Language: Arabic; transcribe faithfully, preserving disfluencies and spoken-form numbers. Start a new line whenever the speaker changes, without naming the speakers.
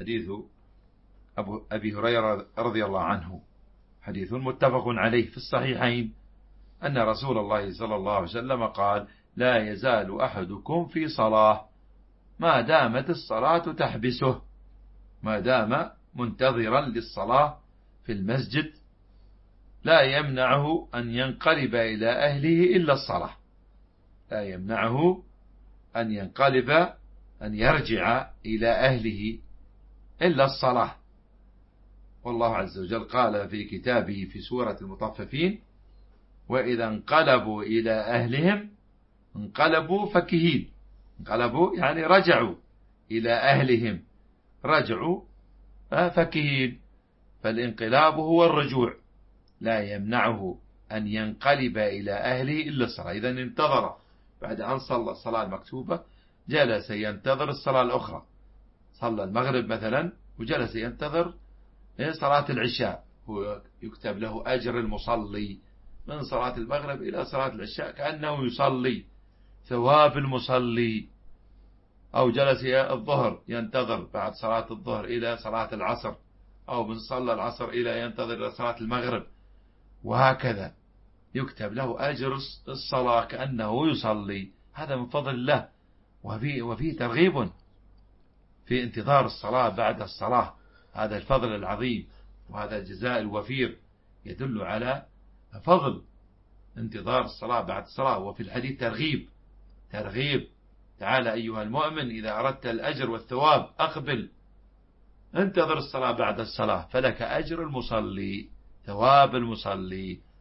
حديث أبو أبي هريرة رضي الله عنه حديث متفق عليه في الصحيحين أن رسول الله صلى الله عليه وسلم قال: لا يزال أحدكم في صلاة ما دامت الصلاة تحبسه، ما دام منتظرا للصلاة في المسجد لا يمنعه أن ينقلب إلى أهله إلا الصلاة، لا يمنعه أن ينقلب أن يرجع إلى أهله إلا الصلاة. والله عز وجل قال في كتابه في سورة المطففين: وإذا انقلبوا إلى أهلهم انقلبوا فكهين. انقلبوا يعني رجعوا إلى أهلهم، رجعوا فكهين، فالانقلاب هو الرجوع، لا يمنعه أن ينقلب إلى أهله إلا الصلاة. إذا انتظر بعد أن صلى الصلاة المكتوبة جلس ينتظر الصلاة الأخرى، صلى المغرب مثلا وجلس ينتظر صلاة العشاء، ويكتب له أجر المصلي من صلاة المغرب إلى صلاة العشاء كأنه يصلي، ثواب المصلي. أو جلس الظهر ينتظر بعد صلاة الظهر إلى صلاة العصر، أو من صلى العصر إلى ينتظر صلاة المغرب، وهكذا يكتب له أجر الصلاة كأنه يصلي. هذا من فضل الله، وفيه, وفيه ترغيب في انتظار الصلاة بعد الصلاة. هذا الفضل العظيم وهذا الجزاء الوفير يدل على فضل انتظار الصلاة بعد الصلاة. وفي الحديث ترغيب ترغيب تعال أيها المؤمن إذا أردت الأجر والثواب أقبل انتظر الصلاة بعد الصلاة فلك أجر المصلي، ثواب المصلي.